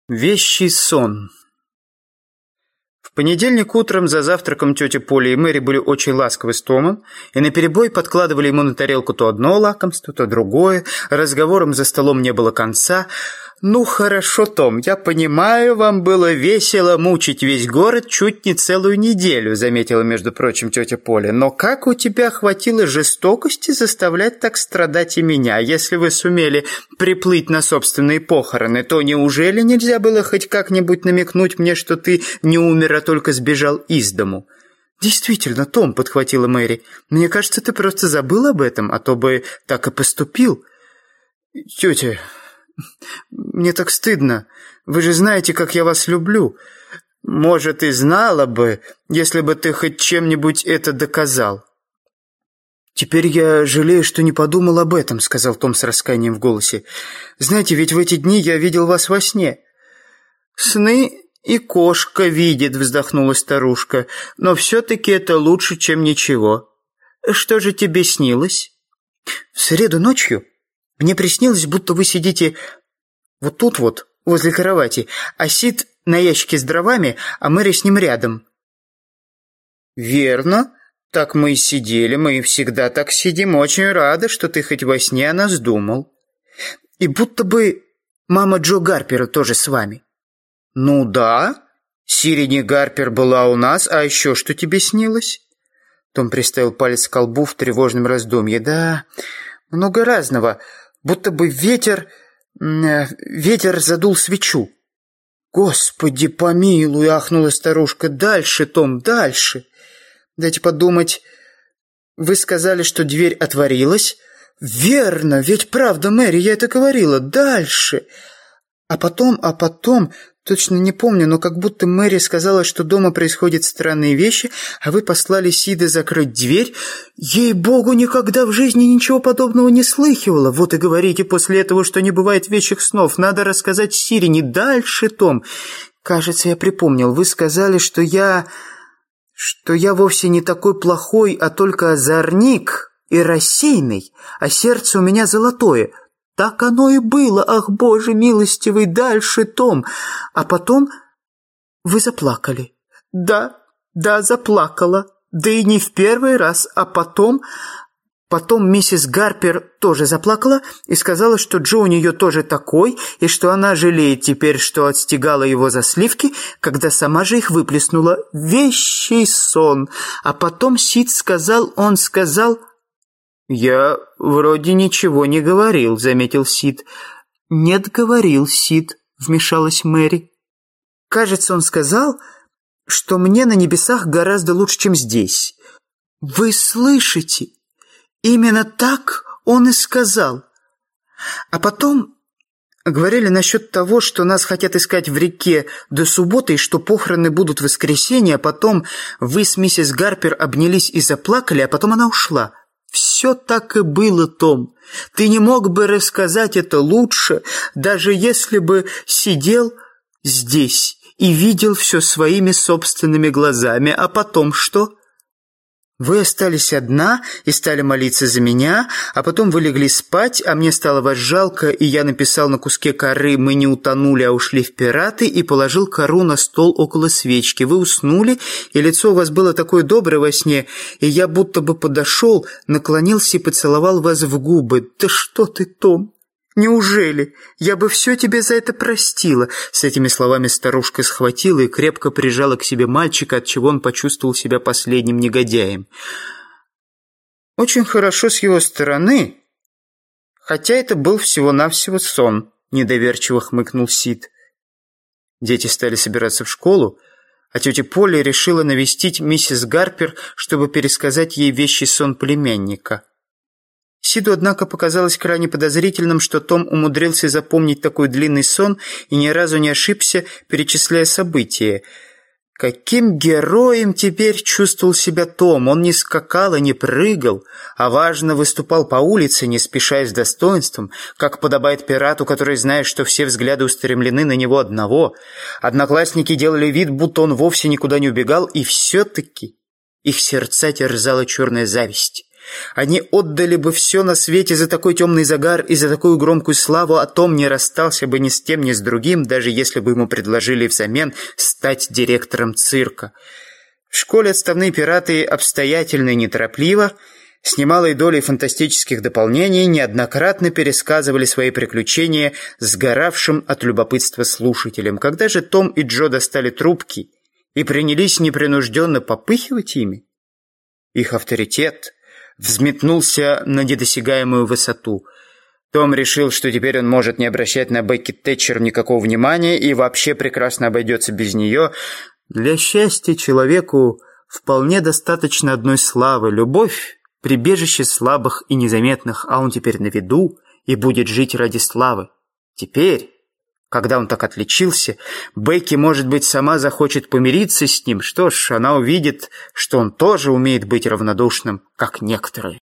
Вещий сон. В понедельник утром за завтраком тетя Поля и Мэри были очень ласковы с Томом и наперебой подкладывали ему на тарелку то одно лакомство, то другое. Разговором за столом не было конца. «Ну, хорошо, Том, я понимаю, вам было весело мучить весь город чуть не целую неделю», заметила, между прочим, тетя Поля. «Но как у тебя хватило жестокости заставлять так страдать и меня? Если вы сумели приплыть на собственные похороны, то неужели нельзя было хоть как-нибудь намекнуть мне, что ты не умер, а только сбежал из дому?» «Действительно, Том», — подхватила Мэри, — «мне кажется, ты просто забыл об этом, а то бы так и поступил». «Тетя, мне так стыдно. Вы же знаете, как я вас люблю. Может, и знала бы, если бы ты хоть чем-нибудь это доказал». «Теперь я жалею, что не подумал об этом», — сказал Том с раскаянием в голосе. «Знаете, ведь в эти дни я видел вас во сне». «Сны и кошка видит», — вздохнула старушка. «Но все-таки это лучше, чем ничего. Что же тебе снилось?» «В среду ночью мне приснилось, будто вы сидите вот тут вот, возле кровати, а Сид на ящике с дровами, а Мэри с ним рядом». «Верно. Так мы и сидели, мы и всегда так сидим. Очень рада, что ты хоть во сне о нас думал. И будто бы мама Джо Гарпера тоже с вами». «Ну да, Сирени Гарпер была у нас, а еще что тебе снилось?» Том приставил палец к колбу в тревожном раздумье. «Да, много разного. Будто бы ветер задул свечу». «Господи помилуй!» — ахнула старушка. «Дальше, Том, дальше!» «Дайте подумать. Вы сказали, что дверь отворилась?» «Верно, ведь правда, Мэри, я это говорила. Дальше!» А потом, точно не помню, но как будто Мэри сказала, что дома происходят странные вещи, а вы послали Сида закрыть дверь. Ей-богу, никогда в жизни ничего подобного не слыхивала. Вот и говорите после этого, что не бывает вещих снов. Надо рассказать Сирене. Дальше, Том. Кажется, я припомнил. Вы сказали, что я вовсе не такой плохой, а только озорник и рассеянный, а сердце у меня золотое. Так оно и было, ах, Боже милостивый, дальше, Том. А потом вы заплакали. Да, заплакала. Да и не в первый раз, а потом миссис Гарпер тоже заплакала и сказала, что Джо у нее тоже такой, и что она жалеет теперь, что отстегала его за сливки, когда сама же их выплеснула. Вещий сон. А потом Сид сказал... «Я вроде ничего не говорил», — заметил Сид. «Нет, говорил Сид», — вмешалась Мэри. «Кажется, он сказал, что мне на небесах гораздо лучше, чем здесь». «Вы слышите? Именно так он и сказал. А потом говорили насчет того, что нас хотят искать в реке до субботы, и что похороны будут в воскресенье, а потом вы с миссис Гарпер обнялись и заплакали, а потом она ушла». «Все так и было, Том. Ты не мог бы рассказать это лучше, даже если бы сидел здесь и видел все своими собственными глазами. А потом что? Вы остались одна и стали молиться за меня, а потом вы легли спать, а мне стало вас жалко, и я написал на куске коры «Мы не утонули, а ушли в пираты» и положил кору на стол около свечки. Вы уснули, и лицо у вас было такое доброе во сне, и я будто бы подошел, наклонился и поцеловал вас в губы. Да что ты, Том? Неужели? Я бы все тебе за это простила». С этими словами старушка схватила и крепко прижала к себе мальчика, отчего он почувствовал себя последним негодяем. «Очень хорошо с его стороны, хотя это был всего-навсего сон», — недоверчиво хмыкнул Сид. Дети стали собираться в школу, а тетя Поля решила навестить миссис Гарпер, чтобы пересказать ей вещий сон племянника. Сиду, однако, показалось крайне подозрительным, что Том умудрился запомнить такой длинный сон и ни разу не ошибся, перечисляя события. Каким героем теперь чувствовал себя Том? Он не скакал и не прыгал, а важно выступал по улице, не спеша с достоинством, как подобает пирату, который знает, что все взгляды устремлены на него одного. Одноклассники делали вид, будто он вовсе никуда не убегал, и все-таки их сердца терзала черная зависть. Они отдали бы все на свете за такой темный загар и за такую громкую славу, а Том не расстался бы ни с тем, ни с другим, даже если бы ему предложили взамен стать директором цирка. В школе отставные пираты обстоятельно и неторопливо, с немалой долей фантастических дополнений, неоднократно пересказывали свои приключения сгоравшим от любопытства слушателям. Когда же Том и Джо достали трубки и принялись непринужденно попыхивать ими, их авторитет взметнулся на недосягаемую высоту. Том решил, что теперь он может не обращать на Бекки Тэтчер никакого внимания и вообще прекрасно обойдется без нее. Для счастья человеку вполне достаточно одной славы. Любовь — прибежище слабых и незаметных, а он теперь на виду и будет жить ради славы. Теперь, когда он так отличился, Бекки, может быть, сама захочет помириться с ним. Что ж, она увидит, что он тоже умеет быть равнодушным, как некоторые.